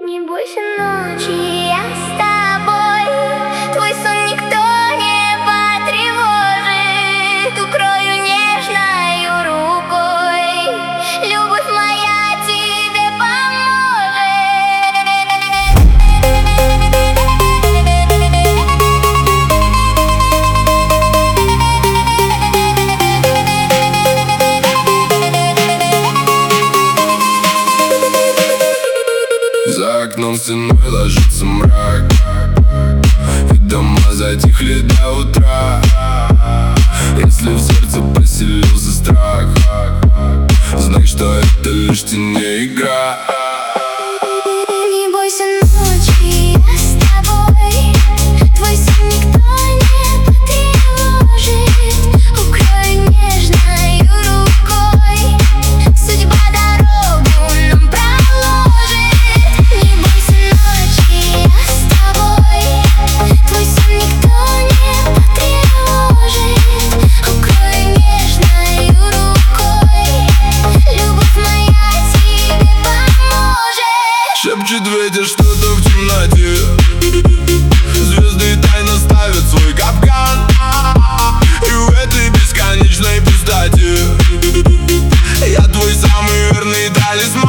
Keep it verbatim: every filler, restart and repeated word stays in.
Не бойся ночи, я с тобой. Твой сон никто не потревожит. Укрою нежною рукой. Любовь моя тебе поможет. За окном стеной ложится мрак, и дома затихли до утра. Если в сердце поселился страх, знай, что это лишь теневая игра. Не бойся ночи, я с тобой. Твой сон никто не потревожит. Укрою нежною рукой. Судьба дорогу нам проложит. Не бойся ночи, я с тобой. Твой сон никто не потревожит. Укрою нежною рукой. Любовь моя тебе поможет. Шепчет ветер что-то в темноте. Звезды тайно ставят свой капкан, и в этой бесконечной пустоте я твой самый верный талисман.